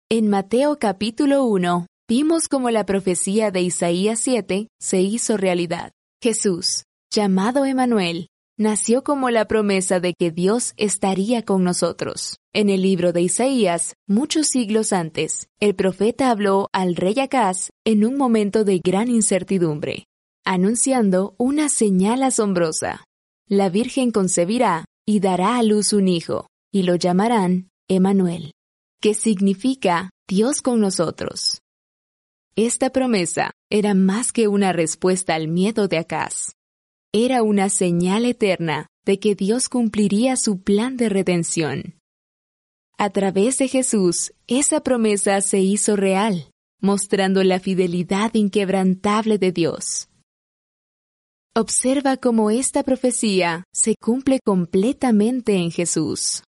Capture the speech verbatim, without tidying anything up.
En Mateo capítulo uno, vimos cómo la profecía de Isaías siete se hizo realidad. Jesús, llamado Emmanuel, nació como la promesa de que Dios estaría con nosotros. En el libro de Isaías, muchos siglos antes, el profeta habló al rey Acaz en un momento de gran incertidumbre, anunciando una señal asombrosa. La Virgen concebirá y dará a luz un hijo, y lo llamarán Emmanuel, que significa Dios con nosotros. Esta promesa era más que una respuesta al miedo de Acaz. Era una señal eterna de que Dios cumpliría su plan de redención. A través de Jesús, esa promesa se hizo real, mostrando la fidelidad inquebrantable de Dios. Observa cómo esta profecía se cumple completamente en Jesús.